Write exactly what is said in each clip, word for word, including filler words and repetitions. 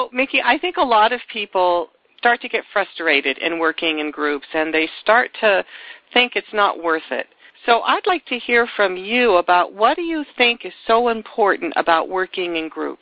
know, Mickey, I think a lot of people start to get frustrated in working in groups, and they start to think it's not worth it. So I'd like to hear from you about what do you think is so important about working in groups?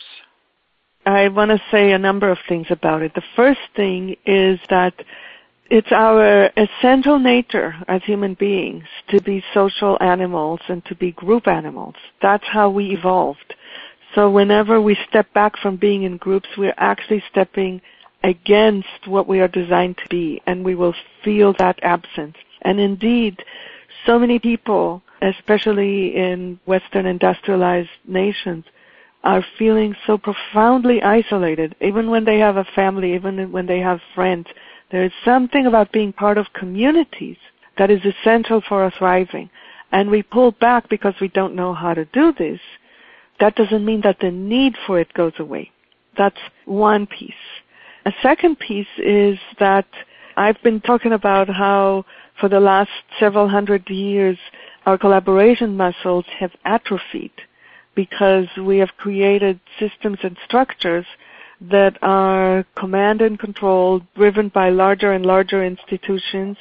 I want to say a number of things about it. The first thing is that it's our essential nature as human beings to be social animals and to be group animals. That's how we evolved. So whenever we step back from being in groups, we're actually stepping against what we are designed to be, and we will feel that absence. And indeed, so many people, especially in Western industrialized nations, are feeling so profoundly isolated, even when they have a family, even when they have friends. There is something about being part of communities that is essential for us thriving. And we pull back because we don't know how to do this. That doesn't mean that the need for it goes away. That's one piece. A second piece is that I've been talking about how for the last several hundred years our collaboration muscles have atrophied because we have created systems and structures that are command and controlled, driven by larger and larger institutions,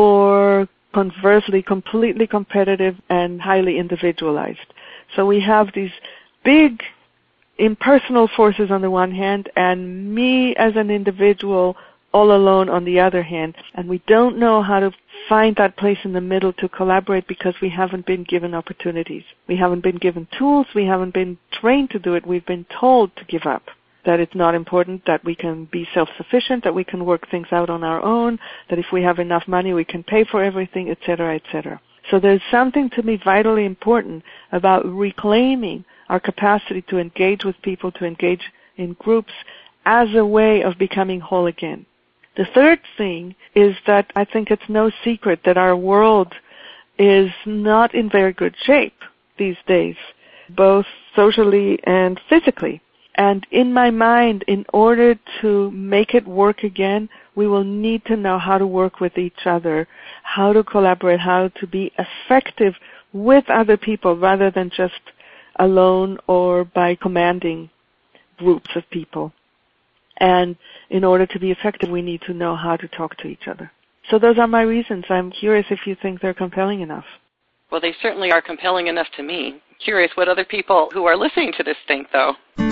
or conversely, completely competitive and highly individualized. So we have these big impersonal forces on the one hand, and me as an individual all alone on the other hand, and we don't know how to find that place in the middle to collaborate because we haven't been given opportunities. We haven't been given tools, we haven't been trained to do it, we've been told to give up. That it's not important, that we can be self-sufficient, that we can work things out on our own, that if we have enough money we can pay for everything, et cetera, et cetera. So there's something to me vitally important about reclaiming our capacity to engage with people, to engage in groups as a way of becoming whole again. The third thing is that I think it's no secret that our world is not in very good shape these days, both socially and physically. And in my mind, in order to make it work again, we will need to know how to work with each other, how to collaborate, how to be effective with other people rather than just alone or by commanding groups of people. And in order to be effective, we need to know how to talk to each other. So those are my reasons. I'm curious if you think they're compelling enough. Well, they certainly are compelling enough to me. Curious what other people who are listening to this think, though.